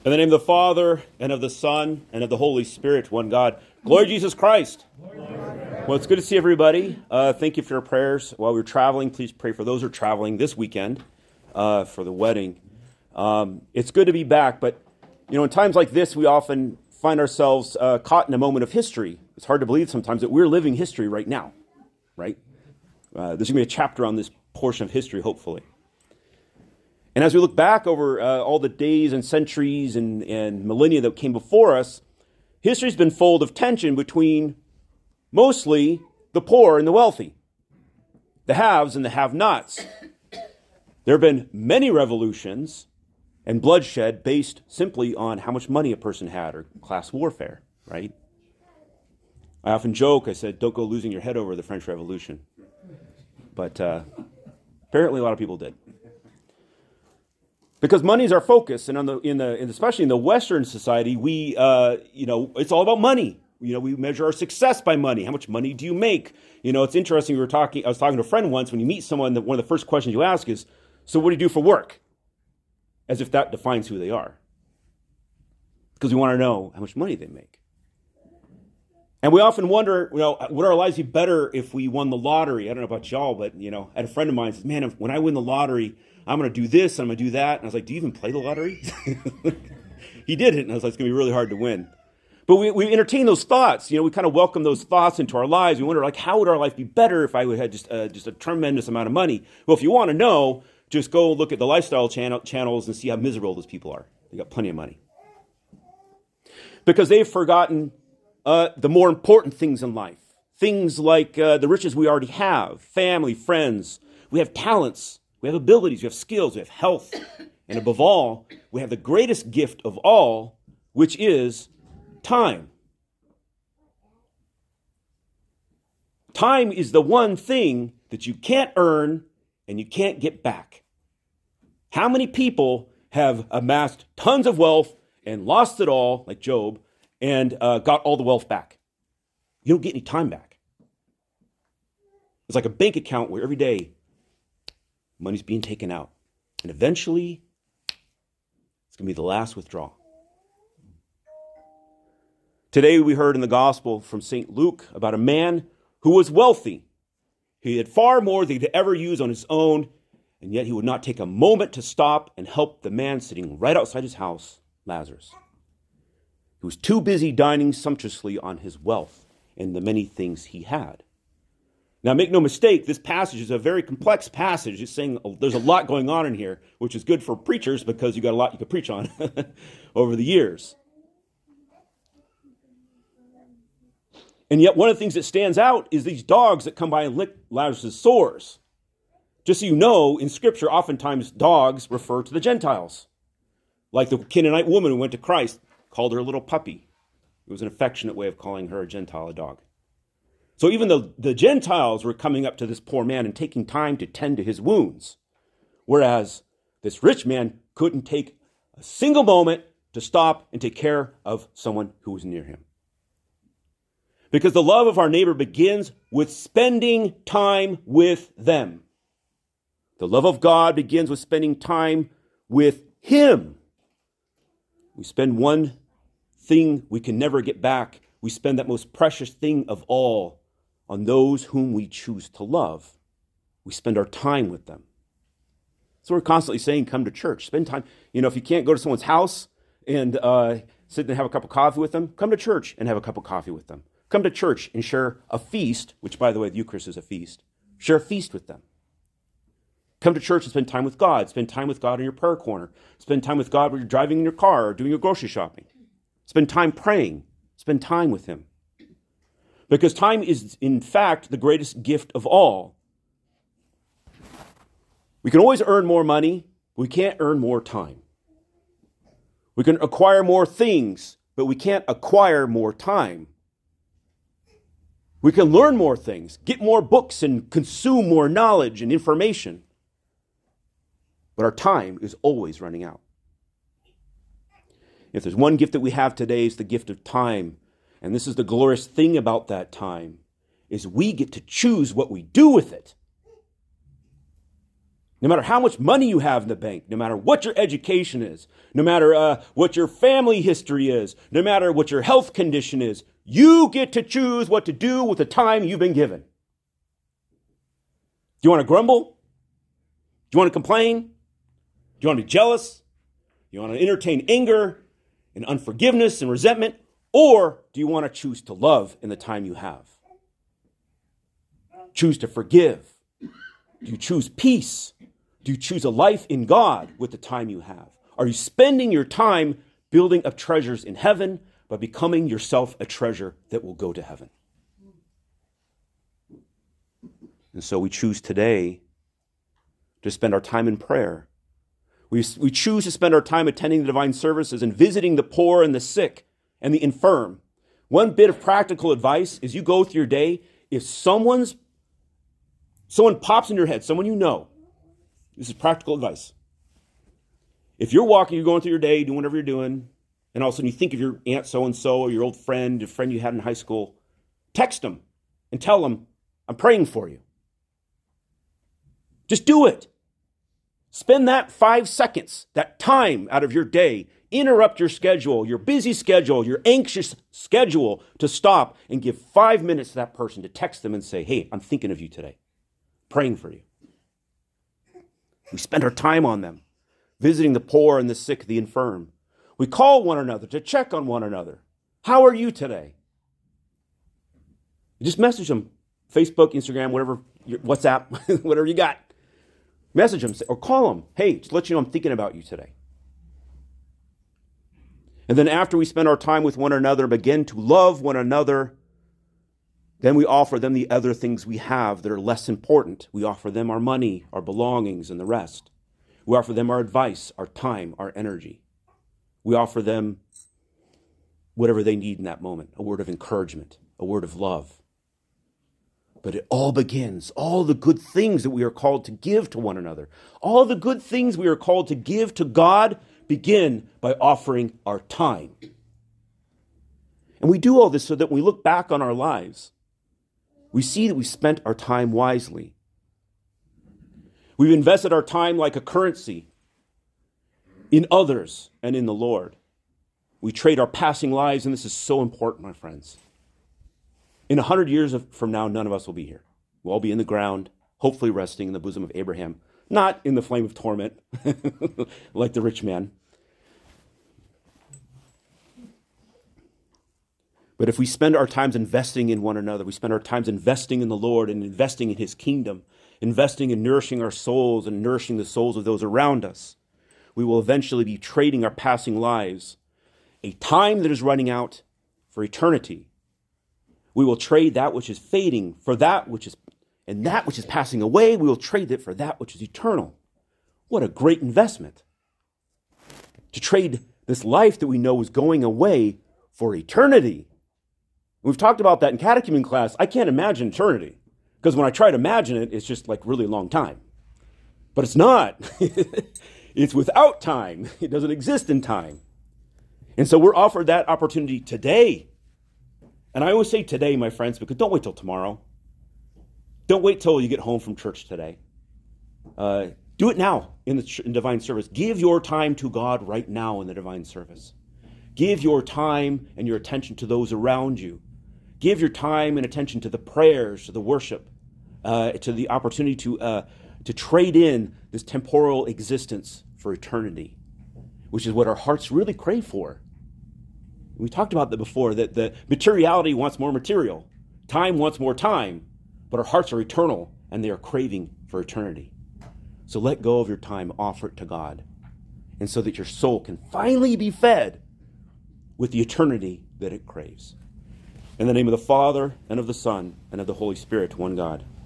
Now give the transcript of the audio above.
In the name of the Father, and of the Son, and of the Holy Spirit, one God. Glory to Jesus Christ. Well, it's good to see everybody. Thank you for your prayers. While we're traveling, please pray for those who are traveling this weekend for the wedding. It's good to be back, but in times like this, we often find ourselves caught in a moment of history. It's hard to believe sometimes that we're living history right now, right? There's going to be a chapter on this portion of history, hopefully. And as we look back over all the days and centuries and millennia that came before us, history's been full of tension between mostly the poor and the wealthy, the haves and the have-nots. There have been many revolutions and bloodshed based simply on how much money a person had, or class warfare, right? I often joke, I said, don't go losing your head over the French Revolution. But apparently a lot of people did. Because money is our focus, and especially in the Western society, we it's all about money. We measure our success by money. How much money do you make? It's interesting. I was talking to a friend once. When you meet someone, one of the first questions you ask is, "So what do you do for work?" As if that defines who they are. Because we want to know how much money they make. And we often wonder, would our lives be better if we won the lottery? I don't know about y'all, but I had a friend of mine says, "Man, when I win the lottery, I'm going to do this, and I'm going to do that." And I was like, "Do you even play the lottery?" He didn't, and I was like, "It's going to be really hard to win." But we entertain those thoughts. We kind of welcome those thoughts into our lives. We wonder, how would our life be better if I would have just a tremendous amount of money? Well, if you want to know, just go look at the lifestyle channels and see how miserable those people are. They got plenty of money. Because they've forgotten the more important things in life. Things like the riches we already have, family, friends. We have talents. We have abilities, we have skills, we have health, and above all, we have the greatest gift of all, which is time. Time is the one thing that you can't earn and you can't get back. How many people have amassed tons of wealth and lost it all, like Job, and got all the wealth back? You don't get any time back. It's like a bank account where every day money's being taken out. And eventually, it's going to be the last withdrawal. Today, we heard in the gospel from St. Luke about a man who was wealthy. He had far more than he could ever use on his own, and yet he would not take a moment to stop and help the man sitting right outside his house, Lazarus. He was too busy dining sumptuously on his wealth and the many things he had. Now, make no mistake, this passage is a very complex passage. It's saying there's a lot going on in here, which is good for preachers because you got a lot you could preach on over the years. And yet, one of the things that stands out is these dogs that come by and lick Lazarus' sores. Just so you know, in Scripture, oftentimes dogs refer to the Gentiles. Like the Canaanite woman who went to Christ, called her a little puppy. It was an affectionate way of calling her a Gentile, a dog. So even the Gentiles were coming up to this poor man and taking time to tend to his wounds, whereas this rich man couldn't take a single moment to stop and take care of someone who was near him. Because the love of our neighbor begins with spending time with them. The love of God begins with spending time with him. We spend one thing we can never get back. We spend that most precious thing of all on those whom we choose to love. We spend our time with them. So we're constantly saying, come to church, spend time. If you can't go to someone's house and sit and have a cup of coffee with them, come to church and have a cup of coffee with them. Come to church and share a feast, which, by the way, the Eucharist is a feast. Share a feast with them. Come to church and spend time with God. Spend time with God in your prayer corner. Spend time with God when you're driving in your car or doing your grocery shopping. Spend time praying. Spend time with him. Because time is, in fact, the greatest gift of all. We can always earn more money, but we can't earn more time. We can acquire more things, but we can't acquire more time. We can learn more things, get more books, and consume more knowledge and information. But our time is always running out. If there's one gift that we have today, it's the gift of time. And this is the glorious thing about that time, is we get to choose what we do with it. No matter how much money you have in the bank, no matter what your education is, no matter what your family history is, no matter what your health condition is, you get to choose what to do with the time you've been given. Do you want to grumble? Do you want to complain? Do you want to be jealous? Do you want to entertain anger and unforgiveness and resentment? Or do you want to choose to love in the time you have? Choose to forgive? Do you choose peace? Do you choose a life in God with the time you have? Are you spending your time building up treasures in heaven by becoming yourself a treasure that will go to heaven? And so we choose today to spend our time in prayer. We choose to spend our time attending the divine services and visiting the poor and the sick and the infirm. One bit of practical advice is you go through your day, if someone pops in your head, someone you know, this is practical advice. If you're walking, you're going through your day, doing whatever you're doing, and all of a sudden you think of your aunt so-and-so or your old friend, a friend you had in high school, text them and tell them, I'm praying for you. Just do it. Spend that 5 seconds, that time out of your day, interrupt your schedule, your busy schedule, your anxious schedule to stop and give 5 minutes to that person to text them and say, hey, I'm thinking of you today, praying for you. We spend our time on them, visiting the poor and the sick, the infirm. We call one another to check on one another. How are you today? You just message them, Facebook, Instagram, whatever, WhatsApp, whatever you got. Message them or call them. Hey, just let you know I'm thinking about you today. And then after we spend our time with one another and begin to love one another, then we offer them the other things we have that are less important. We offer them our money, our belongings, and the rest. We offer them our advice, our time, our energy. We offer them whatever they need in that moment, a word of encouragement, a word of love. But it all begins, all the good things that we are called to give to one another, all the good things we are called to give to God begin by offering our time. And we do all this so that when we look back on our lives, we see that we spent our time wisely. We've invested our time like a currency in others and in the Lord. We trade our passing lives, and this is so important, my friends. In 100 years from now, none of us will be here. We'll all be in the ground, hopefully resting in the bosom of Abraham, not in the flame of torment like the rich man. But if we spend our times investing in one another, we spend our times investing in the Lord and investing in his kingdom, investing in nourishing our souls and nourishing the souls of those around us, we will eventually be trading our passing lives, a time that is running out, for eternity. We will trade that which is fading for that which is, and that which is passing away, we will trade it for that which is eternal. What a great investment. To trade this life that we know is going away for eternity. We've talked about that in catechumen class. I can't imagine eternity, because when I try to imagine it, it's just like really long time. But it's not. It's without time. It doesn't exist in time. And so we're offered that opportunity today. And I always say today, my friends, because don't wait till tomorrow. Don't wait till you get home from church today. Do it now in divine service. Give your time to God right now in the divine service. Give your time and your attention to those around you. Give your time and attention to the prayers, to the worship, to the opportunity to trade in this temporal existence for eternity, which is what our hearts really crave for. We talked about that before, that the materiality wants more material. Time wants more time, but our hearts are eternal and they are craving for eternity. So let go of your time, offer it to God, and so that your soul can finally be fed with the eternity that it craves. In the name of the Father, and of the Son, and of the Holy Spirit, one God.